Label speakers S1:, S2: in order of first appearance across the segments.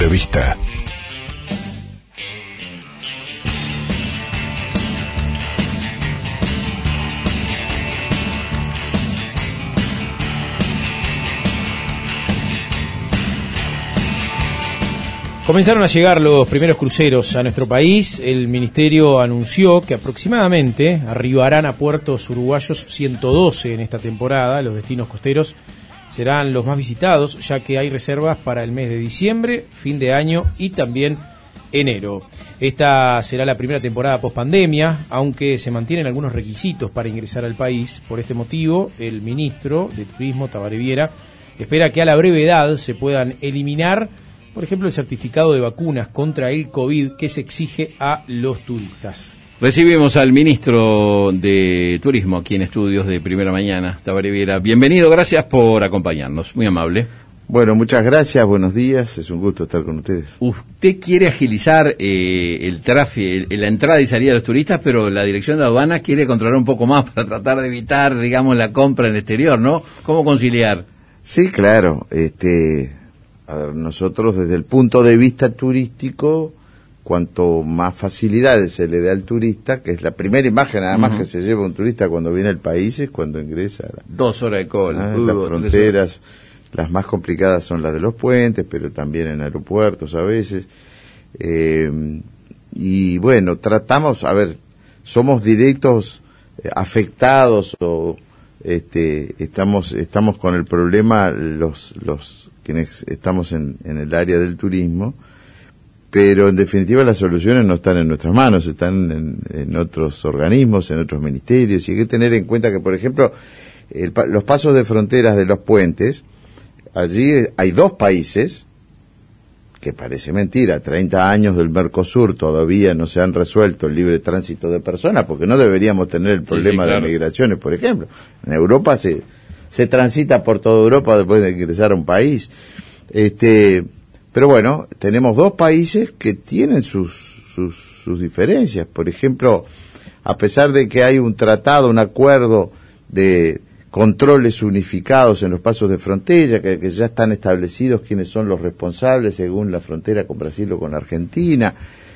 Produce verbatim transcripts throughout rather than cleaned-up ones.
S1: de vista.
S2: Comenzaron a llegar los primeros cruceros a nuestro país. El Ministerio anunció que aproximadamente arribarán a puertos uruguayos ciento doce en esta temporada. Los destinos costeros serán los más visitados, ya que hay reservas para el mes de diciembre, fin de año y también enero. Esta será la primera temporada pospandemia, aunque se mantienen algunos requisitos para ingresar al país. Por este motivo, el ministro de Turismo, Tabaré Viera, espera que a la brevedad se puedan eliminar, por ejemplo, el certificado de vacunas contra el COVID que se exige a los turistas.
S3: Recibimos al ministro de Turismo aquí en Estudios de Primera Mañana, Tabaré Viera. Bienvenido, gracias por acompañarnos, muy amable.
S4: Bueno, muchas gracias, buenos días, es un gusto estar con ustedes.
S3: Usted quiere agilizar eh, el tráfico, el, la entrada y salida de los turistas, pero la Dirección de Aduanas quiere controlar un poco más para tratar de evitar, digamos, la compra en el exterior, ¿no? ¿Cómo conciliar?
S4: Sí, claro, este... A ver, nosotros desde el punto de vista turístico, cuanto más facilidades se le da al turista, que es la primera imagen además uh-huh. que se lleva un turista cuando viene al país, es cuando ingresa. La,
S3: Dos horas de cola.
S4: Ah, uh, las fronteras, las más complicadas son las de los puentes, pero también en aeropuertos a veces. Eh, y bueno, tratamos, a ver, somos directos eh, afectados o este, estamos, estamos con el problema los, los quienes estamos en, en el área del turismo, pero en definitiva las soluciones no están en nuestras manos, están en, en otros organismos, en otros ministerios, y hay que tener en cuenta que, por ejemplo, el, los pasos de fronteras de los puentes, allí hay dos países, que parece mentira, treinta años del Mercosur todavía no se han resuelto el libre tránsito de personas, porque no deberíamos tener el problema sí, sí, claro. de migraciones, por ejemplo. En Europa se... se transita por toda Europa después de ingresar a un país. Este, pero bueno, tenemos dos países que tienen sus, sus, sus diferencias. Por ejemplo, a pesar de que hay un tratado, un acuerdo de controles unificados en los pasos de frontera, que, que ya están establecidos quiénes son los responsables según la frontera con Brasil o con Argentina,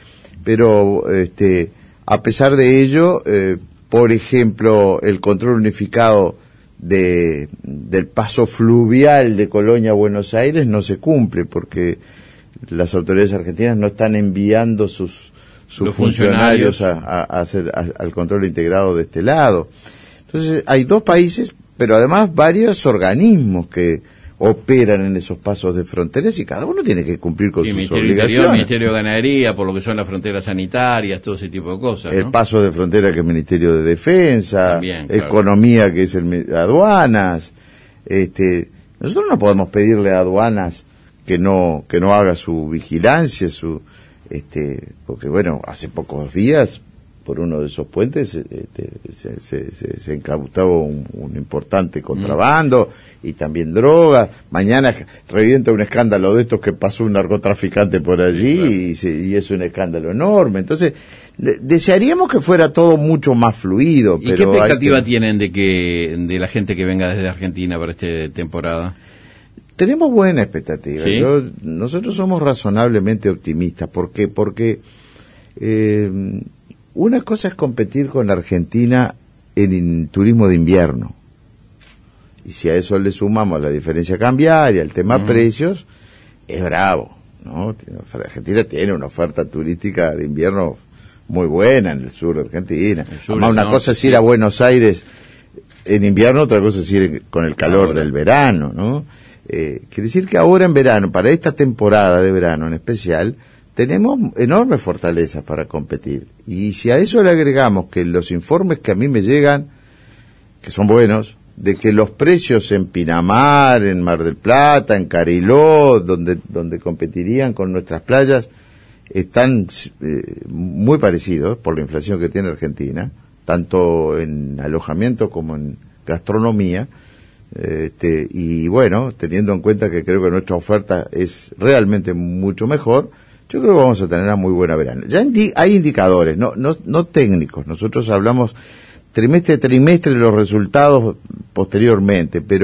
S4: pero este, a pesar de ello, eh, por ejemplo, el control unificado de del paso fluvial de Colonia a Buenos Aires no se cumple porque las autoridades argentinas no están enviando sus sus funcionarios, funcionarios a, a, a hacer a, al control integrado de este lado. Entonces hay dos países, pero además varios organismos que operan en esos pasos de fronteras y cada uno tiene que cumplir con sí, sus
S3: Ministerio
S4: obligaciones.
S3: Interior, Ministerio de Ganadería, por lo que son las fronteras sanitarias, todo ese tipo de cosas,
S4: El
S3: ¿no?
S4: paso de frontera, que es el Ministerio de Defensa,
S3: También, claro.
S4: Economía, que es el Aduanas. Este, nosotros no podemos pedirle a Aduanas que no que no haga su vigilancia, su este, porque bueno, hace pocos días por uno de esos puentes este, se, se, se, se incautaba un, un importante contrabando mm. y también drogas. Mañana revienta un escándalo de estos que pasó un narcotraficante por allí, claro. y, se, y es un escándalo enorme. Entonces, de, desearíamos que fuera todo mucho más fluido.
S3: ¿Y
S4: pero
S3: qué expectativa
S4: que...
S3: tienen de que de la gente que venga desde Argentina para esta temporada?
S4: Tenemos buena expectativa.
S3: ¿Sí?
S4: Yo, nosotros somos razonablemente optimistas. ¿Por qué? Porque... Eh, una cosa es competir con Argentina en, en turismo de invierno. Y si a eso le sumamos la diferencia cambiaria, el tema uh-huh. precios, es bravo, ¿no? Argentina tiene una oferta turística de invierno muy buena en el sur de Argentina. Sur, Además, una no, cosa es ir a Buenos Aires en invierno, otra cosa es ir con el calor ahora. del verano, ¿no? Eh, quiere decir que ahora en verano, para esta temporada de verano en especial, tenemos enormes fortalezas para competir. Y si a eso le agregamos que los informes que a mí me llegan, que son buenos, de que los precios en Pinamar, en Mar del Plata, en Cariló, donde, donde competirían con nuestras playas, están eh, muy parecidos por la inflación que tiene Argentina, tanto en alojamiento como en gastronomía. Este, y bueno, teniendo en cuenta que creo que nuestra oferta es realmente mucho mejor, yo creo que vamos a tener una muy buena verano. Ya indi- hay indicadores, no, no, no técnicos. Nosotros hablamos trimestre a trimestre de los resultados posteriormente, pero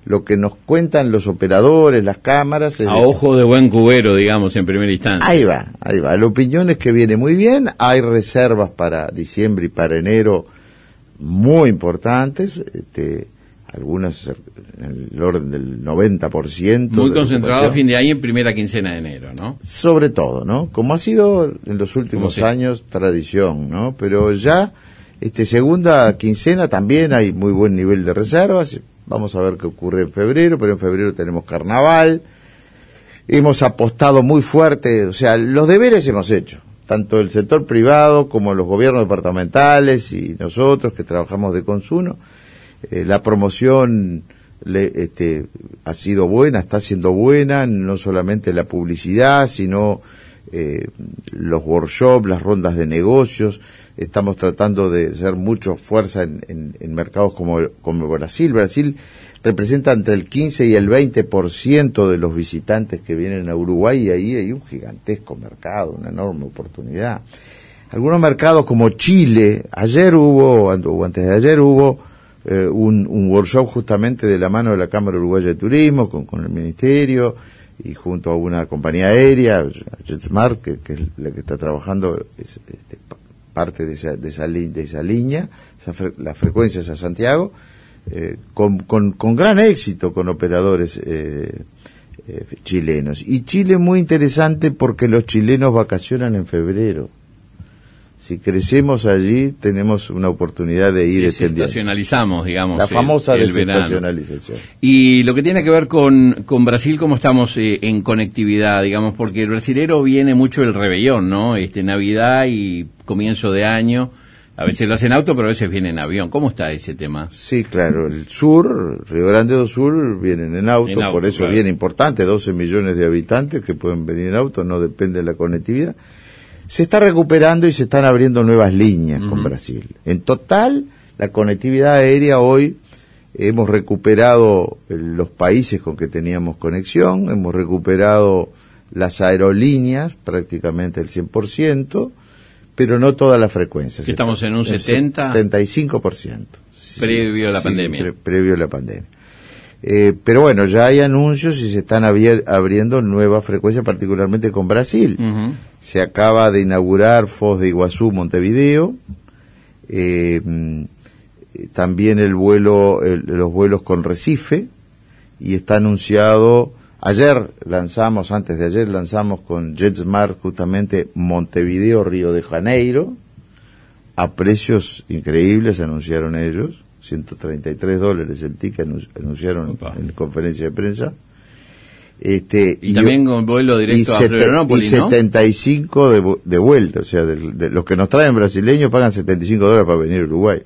S4: lo que nos cuentan los operadores, las cámaras...
S3: A ojo de buen cubero, digamos, en primera instancia.
S4: Ahí va, ahí va. La opinión es que viene muy bien, hay reservas para diciembre y para enero muy importantes, este, algunas en el orden del noventa por ciento.
S3: Muy concentrado a fin de año en primera quincena de enero, ¿no?
S4: Sobre todo, ¿no? Como ha sido en los últimos
S3: sí.
S4: años tradición, ¿no? Pero ya, este, segunda quincena también hay muy buen nivel de reservas. Vamos a ver qué ocurre en febrero, pero en febrero tenemos carnaval. Hemos apostado muy fuerte, o sea, los deberes hemos hecho, tanto el sector privado como los gobiernos departamentales y nosotros que trabajamos de consumo. Eh, la promoción le, este, ha sido buena, está siendo buena, no solamente la publicidad, sino eh, los workshops, las rondas de negocios. Estamos tratando de hacer mucha fuerza en, en, en mercados como, como Brasil. Brasil representa entre el quince y el veinte por ciento de los visitantes que vienen a Uruguay, y ahí hay un gigantesco mercado, una enorme oportunidad. Algunos mercados como Chile, ayer hubo, o antes de ayer hubo, eh, un, un workshop justamente de la mano de la Cámara Uruguaya de Turismo, con, con el Ministerio, y junto a una compañía aérea, JetSmart, que, que es la que está trabajando es, este, parte de esa, de esa, de esa línea, esa fre las frecuencias a Santiago, eh, con, con, con gran éxito con operadores eh, eh, chilenos. Y Chile es muy interesante porque los chilenos vacacionan en febrero. Si crecemos allí, tenemos una oportunidad de ir extendiendo.
S3: Desestacionalizamos, digamos.
S4: La famosa
S3: el, el
S4: desestacionalización.
S3: Y lo que tiene que ver con, con Brasil, ¿cómo estamos eh, en conectividad, digamos? Porque el brasilero viene mucho el rebellón, ¿no? Este, Navidad y comienzo de año. A veces lo hacen en auto, pero a veces vienen en avión. ¿Cómo está ese tema?
S4: Sí, claro. El sur, Río Grande do Sul, vienen en auto. En auto por eso claro. Es bien importante. doce millones de habitantes que pueden venir en auto, no depende de la conectividad. Se está recuperando y se están abriendo nuevas líneas uh-huh. con Brasil. En total, la conectividad aérea hoy, hemos recuperado los países con que teníamos conexión, hemos recuperado las aerolíneas, prácticamente el cien por ciento, pero no todas las frecuencias.
S3: Estamos en un setenta,
S4: setenta y cinco por ciento.
S3: Previo a la
S4: sí,
S3: pandemia.
S4: Pre previo a la pandemia. Eh, pero bueno, ya hay anuncios y se están abier abriendo nuevas frecuencias, particularmente con Brasil. Uh-huh. Se acaba de inaugurar Foz de Iguazú, Montevideo. Eh, también el vuelo, el, los vuelos con Recife. Y está anunciado, ayer lanzamos, antes de ayer lanzamos con JetSmart justamente Montevideo, Río de Janeiro. A precios increíbles anunciaron ellos. ciento treinta y tres dólares el ticket anunciaron Opa. en conferencia de prensa. Este,
S3: y, y también con vuelo directo a Florianópolis,
S4: ¿no? Y setenta y cinco de, de vuelta, o sea, de, de los que nos traen brasileños pagan setenta y cinco dólares para venir a Uruguay,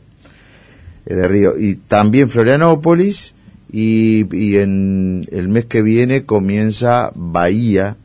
S4: de Río. Y también Florianópolis, y, y en el mes que viene comienza Bahía,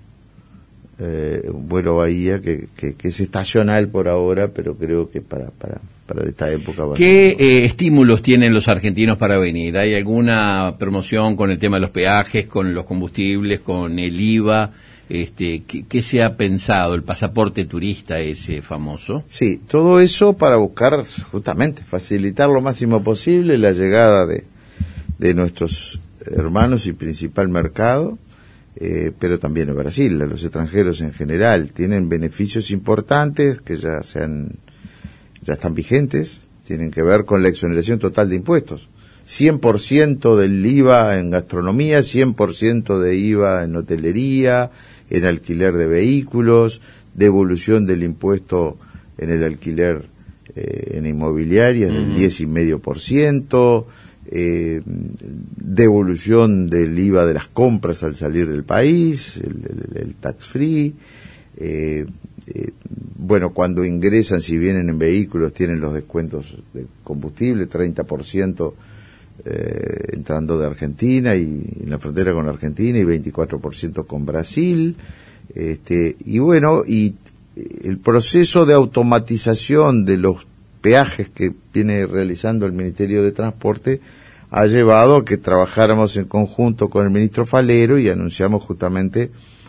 S4: eh, un vuelo Bahía que, que, que es estacional por ahora, pero creo que para... para para esta época.
S3: ¿Qué eh, estímulos tienen los argentinos para venir? ¿Hay alguna promoción con el tema de los peajes, con los combustibles, con el I V A? Este, ¿qué, qué se ha pensado? ¿El pasaporte turista ese famoso?
S4: Sí, todo eso para buscar justamente facilitar lo máximo posible la llegada de, de nuestros hermanos y principal mercado, eh, pero también en Brasil, los extranjeros en general. Tienen beneficios importantes que ya se han... ya están vigentes, tienen que ver con la exoneración total de impuestos. cien por ciento del I V A en gastronomía, cien por ciento de I V A en hotelería, en alquiler de vehículos, devolución del impuesto en el alquiler eh, en inmobiliarias del uh-huh. diez coma cinco por ciento, eh, devolución del I V A de las compras al salir del país, el, el, el tax free, eh, Eh, bueno, cuando ingresan, si vienen en vehículos, tienen los descuentos de combustible, treinta por ciento eh, entrando de Argentina y en la frontera con Argentina y veinticuatro por ciento con Brasil. Este, y bueno, y el proceso de automatización de los peajes que viene realizando el Ministerio de Transporte ha llevado a que trabajáramos en conjunto con el ministro Falero y anunciamos justamente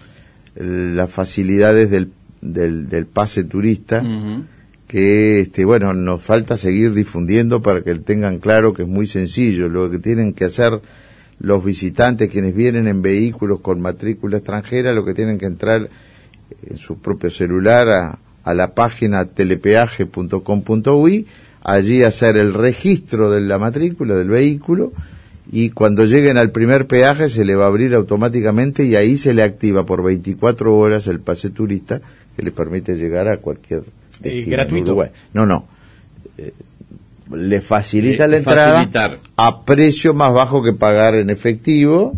S4: las facilidades del Del, del pase turista, uh-huh. que este bueno nos falta seguir difundiendo para que tengan claro que es muy sencillo. Lo que tienen que hacer los visitantes, quienes vienen en vehículos con matrícula extranjera, lo que tienen que entrar en su propio celular a, a la página telepeaje punto com punto uy, allí hacer el registro de la matrícula del vehículo, y cuando lleguen al primer peaje se le va a abrir automáticamente y ahí se le activa por veinticuatro horas el pase turista que le permite llegar a cualquier destino.
S2: Eh, ¿Gratuito?
S4: En Uruguay. No, no. Eh, le facilita
S3: Eh,
S4: la entrada
S3: facilitar.
S4: a precio más bajo que pagar en efectivo,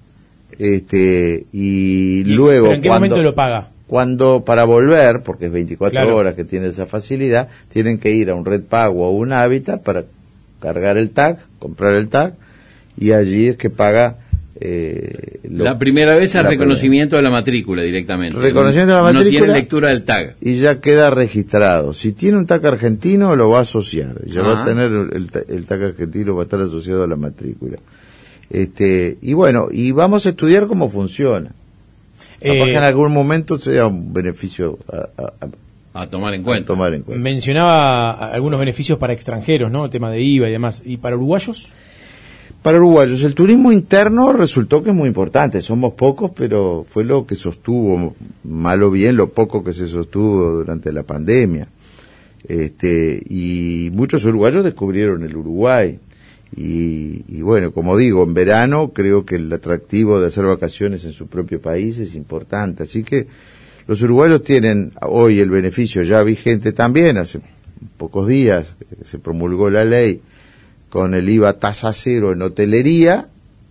S4: este y,
S2: ¿Y,
S4: luego
S2: ¿pero en qué
S4: cuando,
S2: momento lo paga?
S4: Cuando para volver, porque es veinticuatro
S2: Claro.
S4: horas que tiene esa facilidad, tienen que ir a un Red Pago o un Hábitat para cargar el tag, comprar el tag, y allí es que paga eh, lo-
S3: La primera vez al
S4: la
S3: reconocimiento de la matrícula directamente.
S4: Reconocimiento de la
S3: No
S4: matrícula.
S3: tiene lectura del tag.
S4: y ya queda registrado. Si tiene un tag argentino, lo va a asociar. Ya va
S3: Ah.
S4: a tener el, ta- el tag argentino, va a estar asociado a la matrícula. Este, y bueno, y vamos a estudiar cómo funciona.
S2: Eh,
S4: Capaz que en algún momento sea un beneficio a, a- a-
S3: A tomar en
S4: a
S3: cuenta.
S4: tomar en cuenta.
S2: Mencionaba algunos beneficios para extranjeros, ¿no? El tema de I V A y demás. ¿Y para uruguayos?
S4: Para uruguayos, el turismo interno resultó que es muy importante. Somos pocos, pero fue lo que sostuvo, mal o bien, lo poco que se sostuvo durante la pandemia. Este, y muchos uruguayos descubrieron el Uruguay. Y, y bueno, como digo, en verano creo que el atractivo de hacer vacaciones en su propio país es importante. Así que los uruguayos tienen hoy el beneficio ya vigente también. Hace pocos días se promulgó la ley con el I V A tasa cero en hotelería,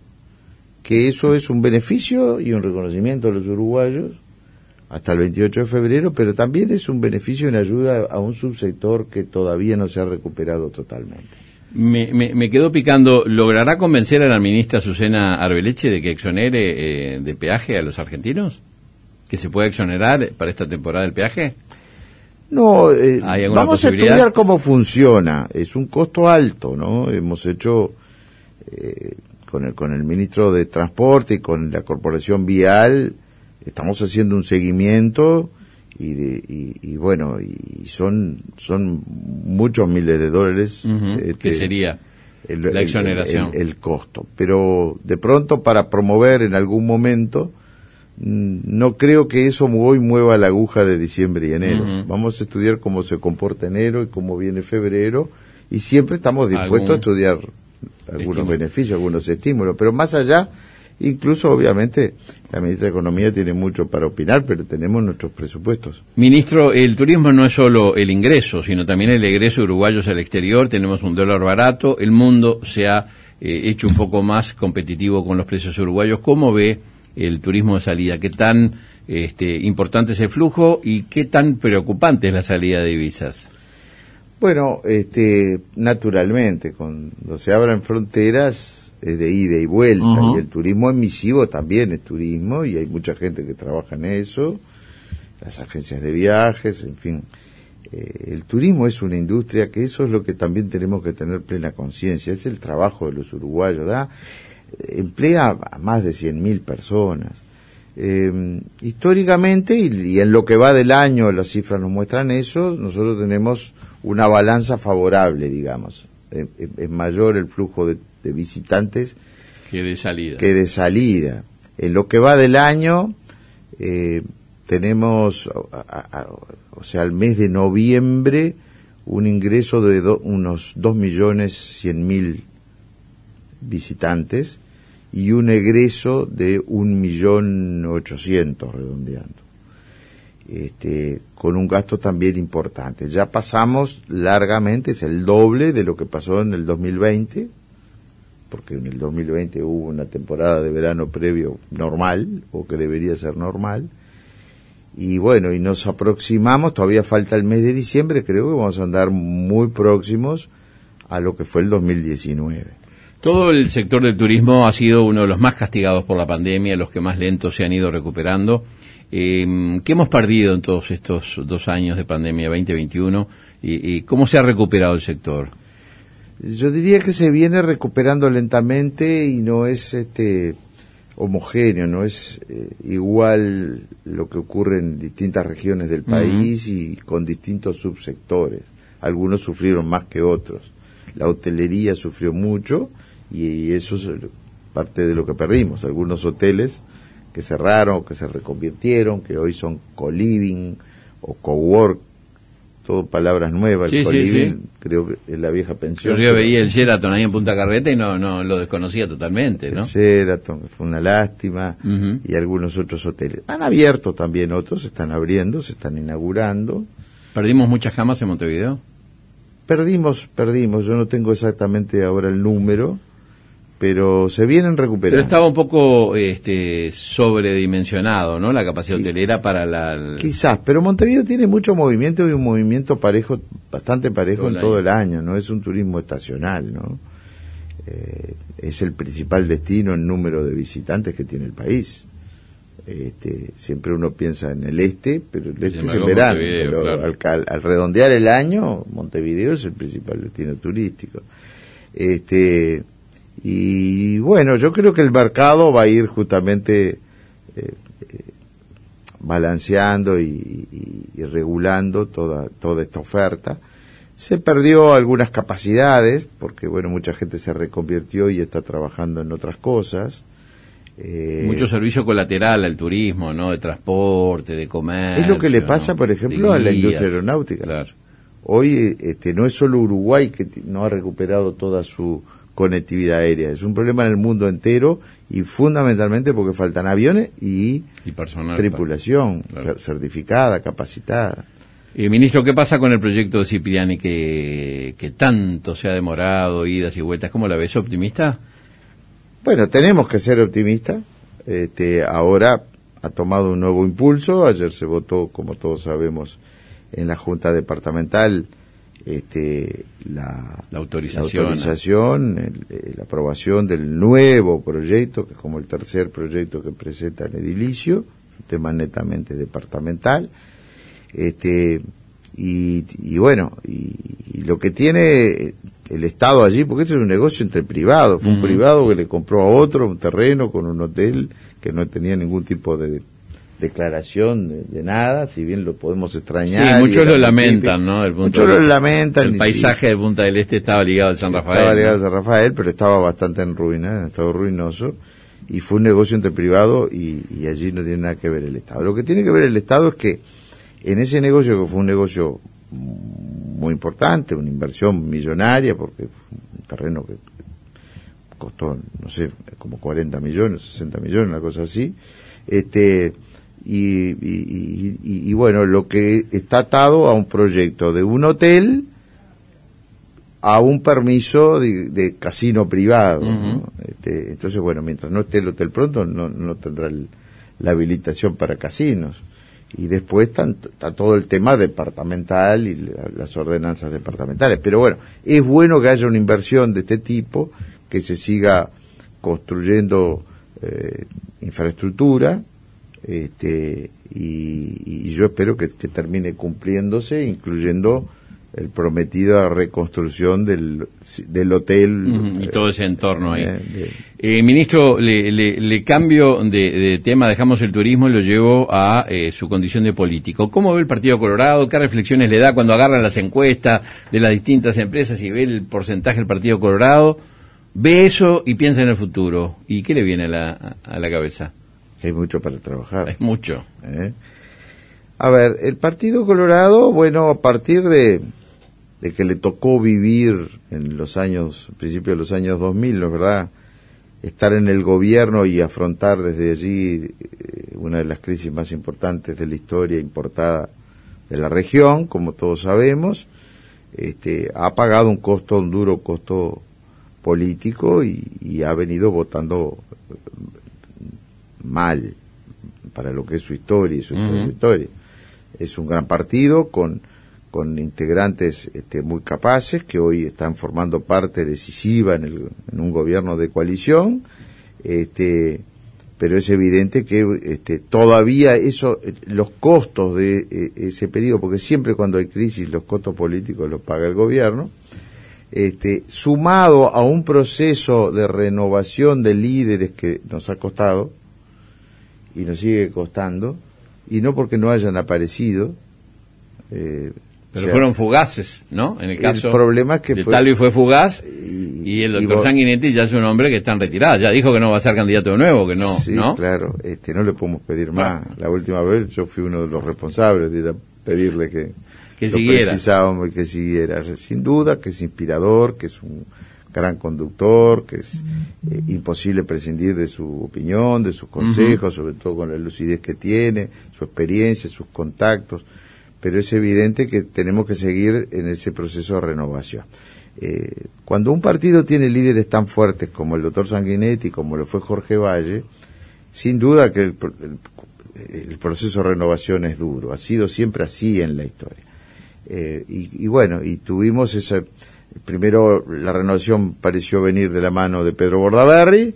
S4: que eso es un beneficio y un reconocimiento a los uruguayos hasta el veintiocho de febrero, pero también es un beneficio en ayuda a un subsector que todavía no se ha recuperado totalmente.
S3: Me, me, me quedó picando, ¿logrará convencer a la ministra Azucena Arbeleche de que exonere eh, de peaje a los argentinos? ¿Que se pueda exonerar para esta temporada del peaje?
S4: No, eh,
S3: ¿Hay alguna
S4: vamos a
S3: posibilidad?
S4: estudiar cómo funciona. Es un costo alto, ¿no? Hemos hecho eh, con el con el ministro de Transporte y con la Corporación Vial, estamos haciendo un seguimiento y, de, y, y bueno, y son son muchos miles de dólares.
S3: Ujú,
S4: este,
S3: ¿qué sería
S4: el,
S3: la
S4: el-
S3: exoneración?
S4: el- el costo. Pero de pronto para promover en algún momento, no creo que eso hoy mueva la aguja de diciembre y enero.
S3: Ujú.
S4: Vamos a estudiar cómo se comporta enero y cómo viene febrero, y siempre estamos dispuestos
S3: Algún
S4: a estudiar algunos
S3: estímulo.
S4: beneficios, algunos estímulos, pero más allá, incluso obviamente la ministra de Economía tiene mucho para opinar, pero tenemos nuestros presupuestos.
S3: Ministro, el turismo no es solo el ingreso, sino también el egreso de uruguayos al exterior. Tenemos un dólar barato, el mundo se ha eh, hecho un poco más competitivo con los precios uruguayos. ¿Cómo ve el turismo de salida? ¿Qué tan este, importante es el flujo y qué tan preocupante es la salida de divisas?
S4: Bueno, este, naturalmente, cuando se abran fronteras es de ida y vuelta,
S3: Ujú.
S4: y el turismo emisivo también es turismo, y hay mucha gente que trabaja en eso, las agencias de viajes, en fin. Eh, el turismo es una industria que eso es lo que también tenemos que tener plena conciencia, es el trabajo de los uruguayos, ¿da? Emplea a más de cien mil personas. Eh, históricamente, y, y en lo que va del año, las cifras nos muestran eso, nosotros tenemos una balanza favorable, digamos. Eh, eh, es mayor el flujo de, de visitantes
S3: Que de salida.
S4: que de salida. En lo que va del año, eh, tenemos, a- a- a- o sea, al mes de noviembre, un ingreso de do- unos dos millones cien mil visitantes y un egreso de un millón ochocientos, redondeando. Este, con un gasto también importante. Ya pasamos largamente, es el doble de lo que pasó en el dos mil veinte, porque en el dos mil veinte hubo una temporada de verano previo normal, o que debería ser normal, y bueno, y nos aproximamos, todavía falta el mes de diciembre, creo que vamos a andar muy próximos a lo que fue el dos mil diecinueve.
S3: Todo el sector del turismo ha sido uno de los más castigados por la pandemia, los que más lentos se han ido recuperando. Eh, ¿Qué hemos perdido en todos estos dos años de pandemia veinte veintiuno? ¿Y, y cómo se ha recuperado el sector?
S4: Yo diría que se viene recuperando lentamente y no es este homogéneo, no es eh, igual lo que ocurre en distintas regiones del país uh-huh. y con distintos subsectores. Algunos sufrieron más que otros. La hotelería sufrió mucho y eso parte de lo que perdimos. Algunos hoteles que cerraron, que se reconvirtieron, que hoy son co-living o co-work, todo palabras nuevas.
S3: Sí,
S4: el
S3: co-living,
S4: sí, sí. Creo que es la vieja pensión.
S3: Yo, yo veía el Sheraton ahí en Punta Carreta y no no lo desconocía totalmente, ¿no?
S4: El Sheraton, fue una lástima, uh-huh. y algunos otros hoteles. Han abierto también otros, se están abriendo, se están inaugurando.
S3: ¿Perdimos muchas camas en Montevideo?
S4: Perdimos, perdimos, yo no tengo exactamente ahora el número, pero se vienen recuperando.
S3: Pero estaba un poco este, sobredimensionado, ¿no? La capacidad sí. hotelera para la... El...
S4: Quizás, pero Montevideo tiene mucho movimiento y un movimiento parejo, bastante parejo todo en todo el año, ¿no? Es un turismo estacional, ¿no? Eh, es el principal destino en número de visitantes que tiene el país. Este, siempre uno piensa en el este, pero el este es en verano. Pero claro. al, al redondear el año, Montevideo es el principal destino turístico. Este... Y bueno, yo creo que el mercado va a ir justamente eh, eh, balanceando y, y, y regulando toda, toda esta oferta. Se perdió algunas capacidades, porque bueno, mucha gente se reconvirtió y está trabajando en otras cosas.
S3: Eh, Mucho servicio colateral al turismo, ¿no? De transporte, de comercio.
S4: Es lo que le pasa, ¿no? Por ejemplo, a la industria aeronáutica.
S3: Claro.
S4: Hoy este, no es solo Uruguay que no ha recuperado toda su conectividad aérea, es un problema en el mundo entero y fundamentalmente porque faltan aviones y,
S3: y personal,
S4: tripulación
S3: claro.
S4: certificada, capacitada.
S3: Eh, ministro, ¿qué pasa con el proyecto de Cipriani que, que tanto se ha demorado, idas y vueltas? ¿Cómo la ves? ¿Optimista?
S4: Bueno, tenemos que ser optimistas. Este, ahora ha tomado un nuevo impulso. Ayer se votó, como todos sabemos, en la Junta Departamental este la,
S3: la autorización,
S4: la, autorización el, la aprobación del nuevo proyecto, que es como el tercer proyecto que presenta el edilicio, un tema netamente departamental, este y, y bueno, y, y lo que tiene el Estado allí, porque este es un negocio entre privados, fue un uh-huh. privado que le compró a otro un terreno con un hotel que no tenía ningún tipo de declaración de, de nada, si bien lo podemos extrañar.
S3: Sí, muchos lo lamentan, ¿no? El
S4: muchos lo lamentan.
S3: El paisaje de Punta del Este estaba ligado al San Rafael.
S4: Estaba ligado
S3: ¿no?
S4: al San Rafael, pero estaba bastante en ruina, en estado ruinoso, y fue un negocio entre privados y, y allí no tiene nada que ver el Estado. Lo que tiene que ver el Estado es que en ese negocio, que fue un negocio muy importante, una inversión millonaria, porque fue un terreno que costó, no sé, como cuarenta millones, sesenta millones, una cosa así, este... Y, y, y, y bueno, lo que está atado a un proyecto de un hotel a un permiso de, de casino privado, uh-huh. ¿no? Este, entonces bueno, mientras no esté el hotel pronto no, no tendrá el, la habilitación para casinos, y después está, está todo el tema departamental y la, las ordenanzas departamentales, pero bueno, es bueno que haya una inversión de este tipo, que se siga construyendo eh, infraestructura. Este, y, y yo espero que, que termine cumpliéndose, incluyendo el prometido reconstrucción del, del hotel.
S3: Uh-huh, y todo ese entorno ahí. Eh, de, eh, ministro, le, le, le cambio de, de tema, dejamos el turismo y lo llevo a eh, su condición de político. ¿Cómo ve el Partido Colorado? ¿Qué reflexiones le da cuando agarran las encuestas de las distintas empresas y ve el porcentaje del Partido Colorado? ¿Ve eso y piensa en el futuro? ¿Y qué le viene a la, a la cabeza?
S4: Hay mucho para trabajar.
S3: Es mucho.
S4: ¿Eh? A ver, el Partido Colorado, bueno, a partir de, de que le tocó vivir en los años, principios de los años dos mil, ¿no es verdad? Estar en el gobierno y afrontar desde allí eh, una de las crisis más importantes de la historia importada de la región, como todos sabemos, este, ha pagado un costo, un duro costo político y, y ha venido votando mal para lo que es su historia y su uh-huh. historia. Es un gran partido con con integrantes este, muy capaces que hoy están formando parte decisiva en, el, en un gobierno de coalición, este, pero es evidente que este, todavía eso, los costos de eh, ese periodo, porque siempre cuando hay crisis los costos políticos los paga el gobierno, este, sumado a un proceso de renovación de líderes que nos ha costado y nos sigue costando, y no porque no hayan aparecido, eh,
S3: Pero
S4: o sea,
S3: fueron fugaces, ¿no? En el caso
S4: el problema es que
S3: de
S4: fue,
S3: Talvi fue fugaz
S4: y,
S3: y el doctor
S4: y,
S3: Sanguinetti ya es un hombre que está en retirada. Ya dijo que no va a ser candidato de nuevo, que no,
S4: sí,
S3: ¿no?
S4: claro, este, no le podemos pedir más. La última vez yo fui uno de los responsables de ir a pedirle que,
S3: que
S4: lo
S3: siguiera.
S4: precisábamos y que siguiera. Sin duda que es inspirador, que es un gran conductor, que es eh, imposible prescindir de su opinión, de sus consejos, uh-huh. sobre todo con la lucidez que tiene, su experiencia, sus contactos, pero es evidente que tenemos que seguir en ese proceso de renovación. Eh, cuando un partido tiene líderes tan fuertes como el doctor Sanguinetti, como lo fue Jorge Valle, sin duda que el, el, el proceso de renovación es duro, ha sido siempre así en la historia. Eh, y, y bueno, y tuvimos esa... Primero la renovación pareció venir de la mano de Pedro Bordaberry,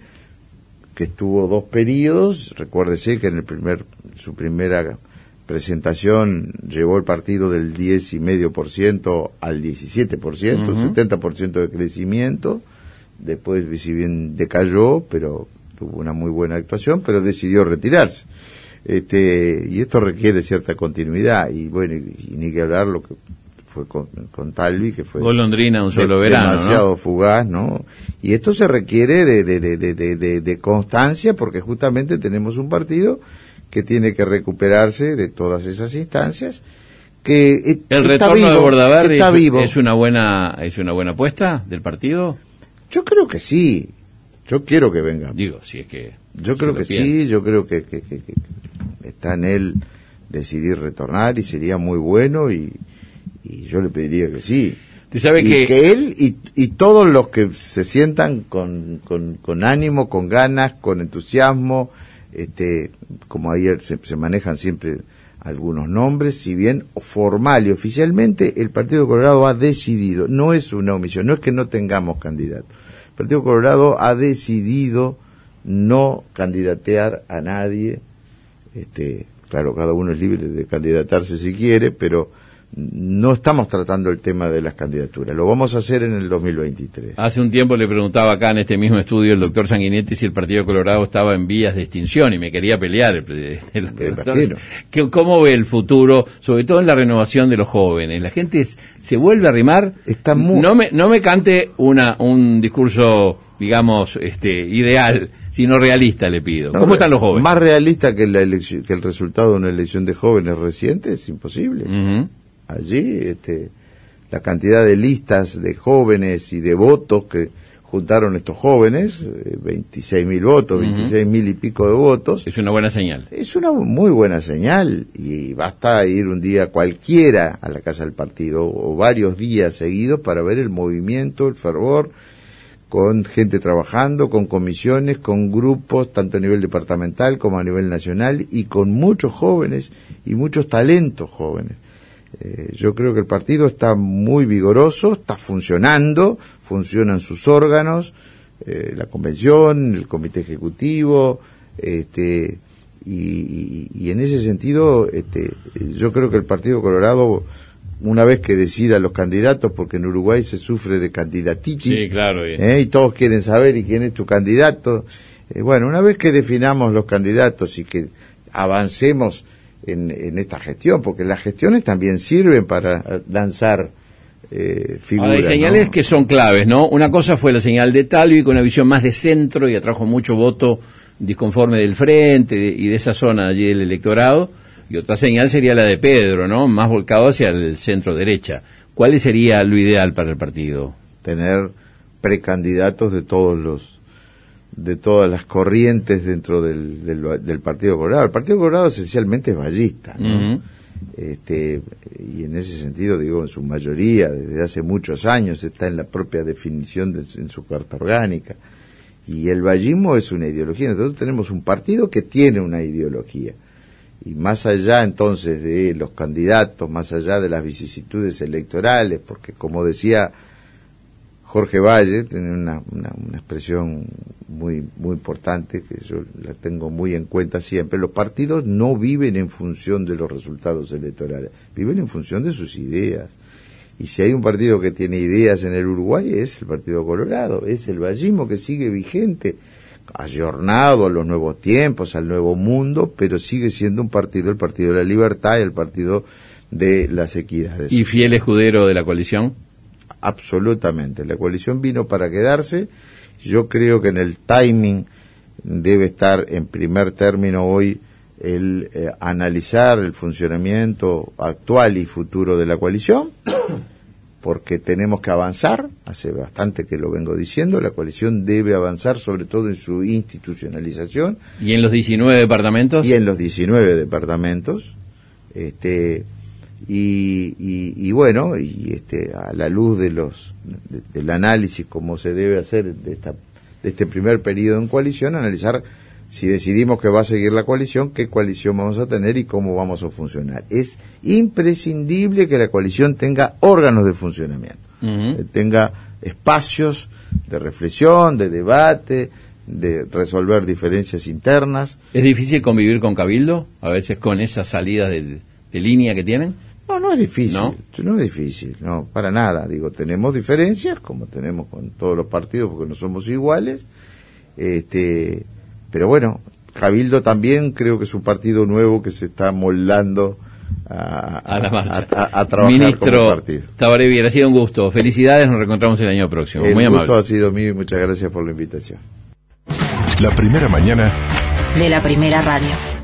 S4: que estuvo dos periodos. Recuérdese que en el primer su primera presentación llevó el partido del diez y medio por ciento al diecisiete por ciento, uh-huh. setenta por ciento de crecimiento. Después, si bien decayó, pero tuvo una muy buena actuación, pero decidió retirarse. Este, y esto requiere cierta continuidad, y bueno, y, y ni que hablar lo que fue con, con Talvi, que fue
S3: golondrina un solo
S4: de,
S3: verano,
S4: demasiado
S3: ¿no?
S4: fugaz, ¿no? Y esto se requiere de, de, de, de, de, de constancia, porque justamente tenemos un partido que tiene que recuperarse de todas esas instancias, que
S3: el
S4: está
S3: retorno
S4: vivo,
S3: de Bordaberry
S4: está
S3: es,
S4: vivo.
S3: es una buena es una buena apuesta del partido.
S4: Yo creo que sí, yo quiero que venga.
S3: Digo, si es que
S4: yo creo que
S3: piensa.
S4: sí, yo creo que, que, que, que está en él decidir retornar, y sería muy bueno, y y yo le pediría que sí.
S3: ¿Te sabe
S4: y
S3: que...
S4: que él y, y todos los que se sientan con, con, con ánimo, con ganas, con entusiasmo, este, como ahí se, se manejan siempre algunos nombres, si bien formal y oficialmente el Partido Colorado ha decidido, no es una omisión, no es que no tengamos candidato, el Partido Colorado ha decidido no candidatear a nadie. Este, claro, cada uno es libre de candidatarse si quiere, pero no estamos tratando el tema de las candidaturas, lo vamos a hacer en el dos mil veintitrés.
S3: Hace un tiempo le preguntaba acá en este mismo estudio el doctor Sanguinetti si el Partido Colorado estaba en vías de extinción, y me quería pelear el, el, el doctor. ¿Cómo ve el futuro, sobre todo en la renovación de los jóvenes? La gente se vuelve a arrimar. Está muy... No me no me cante una un discurso, digamos, este ideal, sino realista, le pido. ¿Cómo no, están los jóvenes?
S4: Más realista que la elección, que el resultado de una elección de jóvenes reciente es imposible. Uh-huh. Allí, este, la cantidad de listas de jóvenes y de votos que juntaron estos jóvenes, eh, veintiséis mil votos, uh-huh. veintiséis mil y pico de votos.
S3: Es una buena señal.
S4: Es una muy buena señal, y basta ir un día cualquiera a la casa del partido, o varios días seguidos, para ver el movimiento, el fervor, con gente trabajando, con comisiones, con grupos, tanto a nivel departamental como a nivel nacional, y con muchos jóvenes y muchos talentos jóvenes. Eh, yo creo que el partido está muy vigoroso, está funcionando, funcionan sus órganos, eh, la convención, el comité ejecutivo, este, y, y, y en ese sentido, este, yo creo que el Partido Colorado, una vez que decida los candidatos, porque en Uruguay se sufre de candidatitis,
S3: sí, claro,
S4: ¿eh? Y todos quieren saber y quién es tu candidato. Eh, bueno, una vez que definamos los candidatos y que avancemos En, en esta gestión, porque las gestiones también sirven para lanzar eh, figuras.
S3: Ahora, hay señales, ¿no?, que son claves, ¿no? Una cosa fue la señal de Talvi, con una visión más de centro, y atrajo mucho voto disconforme del frente de, y de esa zona allí del electorado, y otra señal sería la de Pedro, ¿no?, más volcado hacia el centro derecha. ¿Cuál sería lo ideal para el partido?
S4: Tener precandidatos de todos los de todas las corrientes dentro del, del, del Partido Colorado. El Partido Colorado esencialmente es vallista, ¿no? Uh-huh. Este, y en ese sentido, digo, en su mayoría, desde hace muchos años, está en la propia definición de, en su carta orgánica. Y el vallismo es una ideología. Nosotros tenemos un partido que tiene una ideología. Y más allá entonces de los candidatos, más allá de las vicisitudes electorales, porque como decía Jorge Valle, tiene una, una, una expresión muy muy importante que yo la tengo muy en cuenta siempre: los partidos no viven en función de los resultados electorales, viven en función de sus ideas. Y si hay un partido que tiene ideas en el Uruguay, es el Partido Colorado, es el vallismo, que sigue vigente, ayornado a los nuevos tiempos, al nuevo mundo, pero sigue siendo un partido, el Partido de la Libertad y el Partido de las equidades.
S3: ¿Y fiel escudero de la coalición?
S4: Absolutamente. La coalición vino para quedarse. Yo creo que en el timing debe estar en primer término hoy el eh, analizar el funcionamiento actual y futuro de la coalición, porque tenemos que avanzar, hace bastante que lo vengo diciendo, la coalición debe avanzar sobre todo en su institucionalización.
S3: ¿Y en los diecinueve departamentos?
S4: Y en los diecinueve departamentos, este, y, y, y bueno, y este, a la luz de los de, del análisis como se debe hacer de, esta, de este primer periodo en coalición, analizar si decidimos que va a seguir la coalición, qué coalición vamos a tener y cómo vamos a funcionar. Es imprescindible que la coalición tenga órganos de funcionamiento, uh-huh. que tenga espacios de reflexión, de debate, de resolver diferencias internas.
S3: ¿Es difícil convivir con Cabildo? A veces con esas salidas de, de línea que tienen.
S4: No, no es difícil,
S3: ¿No?
S4: no es difícil, no, para nada. Digo, tenemos diferencias, como tenemos con todos los partidos, porque no somos iguales, este... Pero bueno, Cabildo también creo que es un partido nuevo que se está moldando a,
S3: a, la marcha.
S4: a, a, a trabajar
S3: Ministro
S4: como partido.
S3: Tabaré Viera, ha sido un gusto. Felicidades, nos reencontramos el año próximo.
S4: El
S3: Muy
S4: gusto
S3: amable.
S4: ha sido mío y muchas gracias por la invitación.
S1: La primera mañana
S5: de la primera radio.